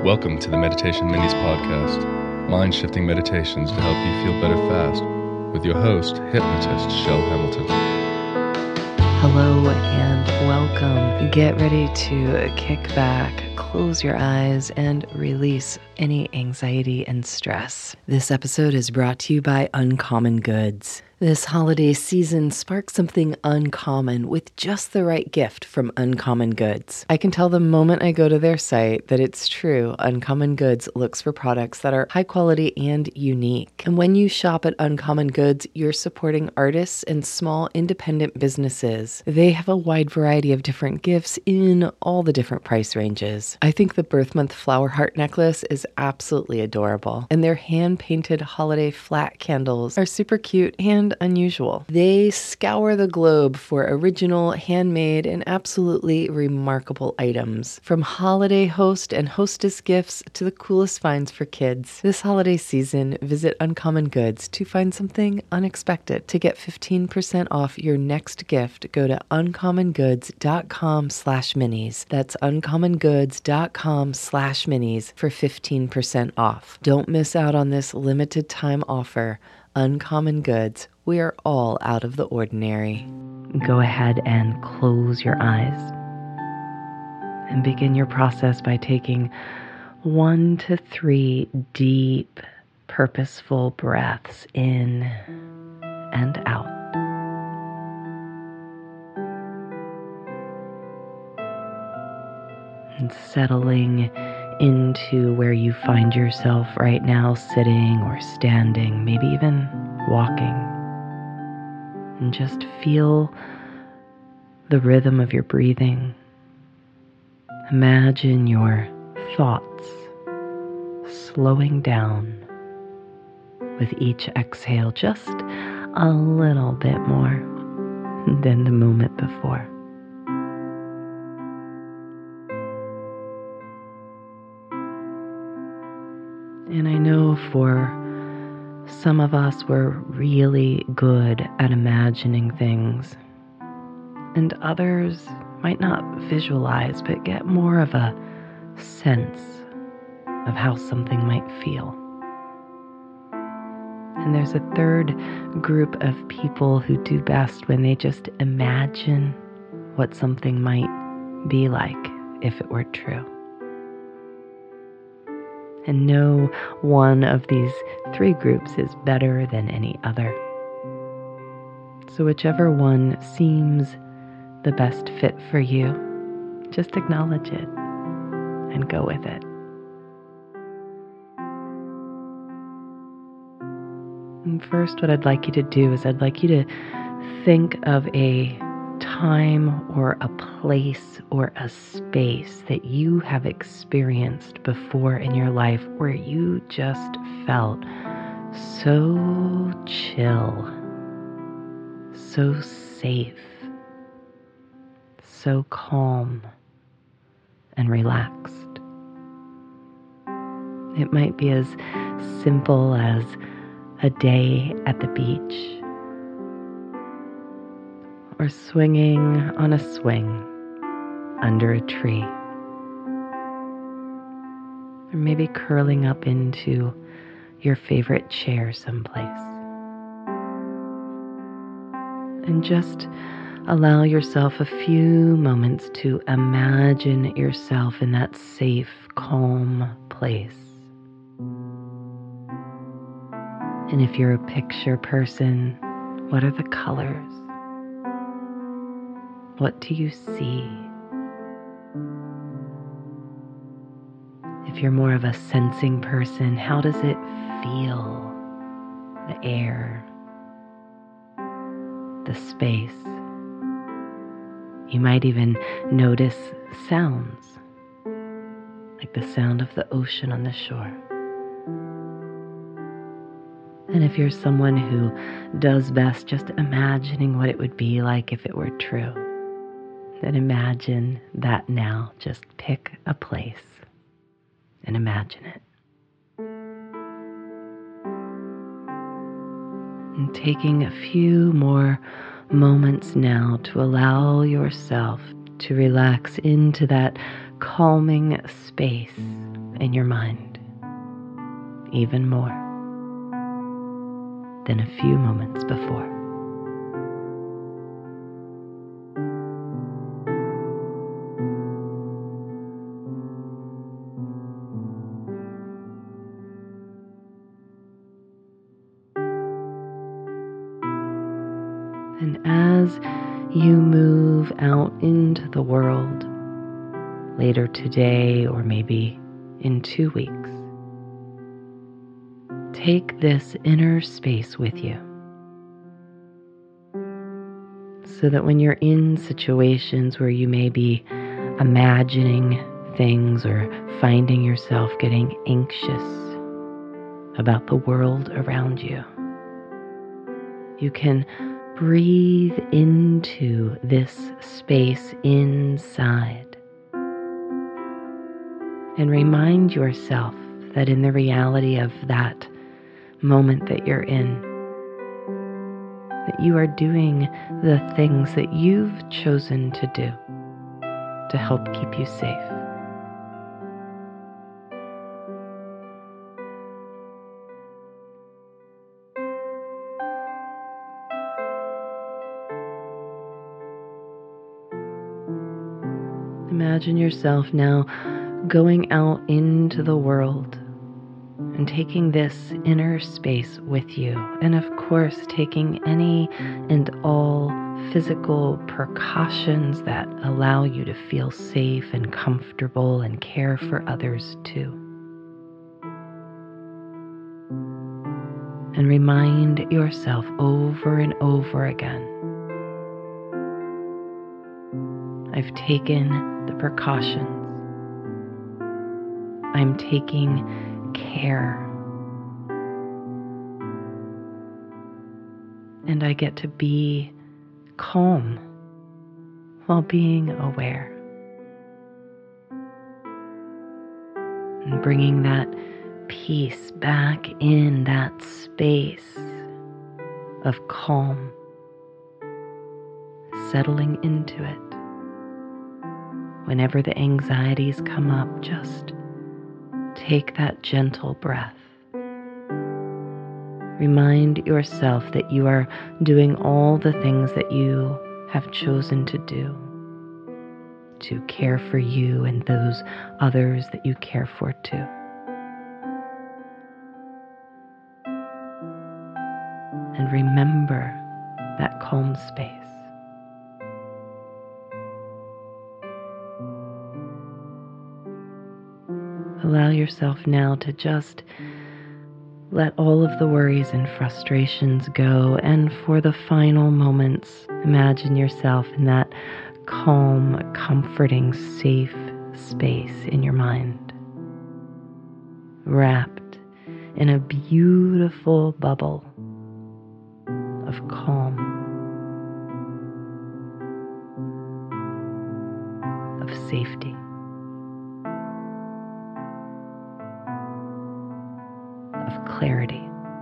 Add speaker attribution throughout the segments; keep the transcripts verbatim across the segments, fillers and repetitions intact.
Speaker 1: Welcome to the Meditation Minis podcast, mind-shifting meditations to help you feel better fast, with your host, hypnotist Shell Hamilton.
Speaker 2: Hello and welcome. Get ready to kick back, close your eyes, and release any anxiety and stress. This episode is brought to you by Uncommon Goods. This holiday season, spark something uncommon with just the right gift from Uncommon Goods. I can tell the moment I go to their site that it's true. Uncommon Goods looks for products that are high quality and unique. And when you shop at Uncommon Goods, you're supporting artists and small independent businesses. They have a wide variety of different gifts in all the different price ranges. I think the birth month flower heart necklace is absolutely adorable. And their hand-painted holiday flat candles are super cute and unusual. They scour the globe for original, handmade, and absolutely remarkable items. From holiday host and hostess gifts to the coolest finds for kids. This holiday season, visit Uncommon Goods to find something unexpected. To get fifteen percent off your next gift, go to uncommongoods.com slash minis. That's uncommongoods.com slash minis for fifteen percent off. Don't miss out on this limited time offer. Uncommon Goods. We are all out of the ordinary. Go ahead and close your eyes and begin your process by taking one to three deep, purposeful breaths in and out. And settling into where you find yourself right now, sitting or standing, maybe even walking. And just feel the rhythm of your breathing. Imagine your thoughts slowing down with each exhale just a little bit more than the moment before. And I know for some of us, we're really good at imagining things, and others might not visualize, but get more of a sense of how something might feel. And there's a third group of people who do best when they just imagine what something might be like if it were true. And no one of these three groups is better than any other. So whichever one seems the best fit for you, just acknowledge it and go with it. And first, what I'd like you to do is I'd like you to think of a time or a place or a space that you have experienced before in your life where you just felt so chill, so safe, so calm and relaxed. It might be as simple as a day at the beach, or swinging on a swing under a tree, or maybe curling up into your favorite chair someplace. And just allow yourself a few moments to imagine yourself in that safe, calm place. And if you're a picture person, what are the colors? What do you see? If you're more of a sensing person, how does it feel? The air, the space. You might even notice sounds, like the sound of the ocean on the shore. And if you're someone who does best just imagining what it would be like if it were true, then imagine that now. Just pick a place and imagine it. And taking a few more moments now to allow yourself to relax into that calming space in your mind, even more than a few moments before. And as you move out into the world later today or maybe in two weeks, take this inner space with you so that when you're in situations where you may be imagining things or finding yourself getting anxious about the world around you, you can breathe into this space inside and remind yourself that in the reality of that moment that you're in, that you are doing the things that you've chosen to do to help keep you safe. Imagine yourself now going out into the world and taking this inner space with you, and of course taking any and all physical precautions that allow you to feel safe and comfortable and care for others too. And remind yourself over and over again, I've taken the precautions. I'm taking care. And I get to be calm while being aware. And bringing that peace back in that space of calm, settling into it. Whenever the anxieties come up, just take that gentle breath. Remind yourself that you are doing all the things that you have chosen to do, to care for you and those others that you care for too. And remember that calm space. Allow yourself now to just let all of the worries and frustrations go, and for the final moments, imagine yourself in that calm, comforting, safe space in your mind, wrapped in a beautiful bubble of calm, of safety. Of clarity.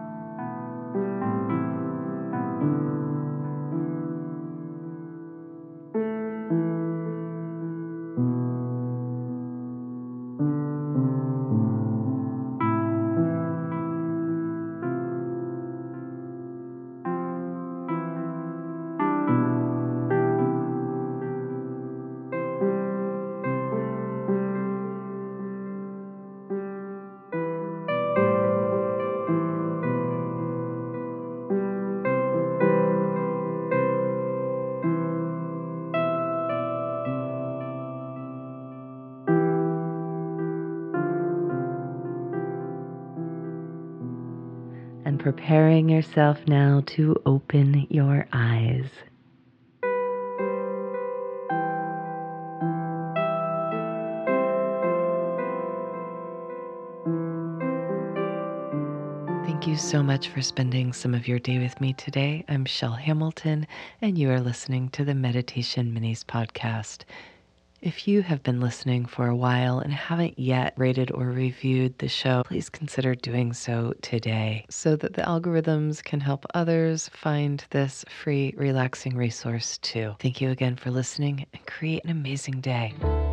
Speaker 2: And preparing yourself now to open your eyes. Thank you so much for spending some of your day with me today. I'm Shell Hamilton, and you are listening to the Meditation Minis podcast. If you have been listening for a while and haven't yet rated or reviewed the show, please consider doing so today so that the algorithms can help others find this free, relaxing resource too. Thank you again for listening and create an amazing day.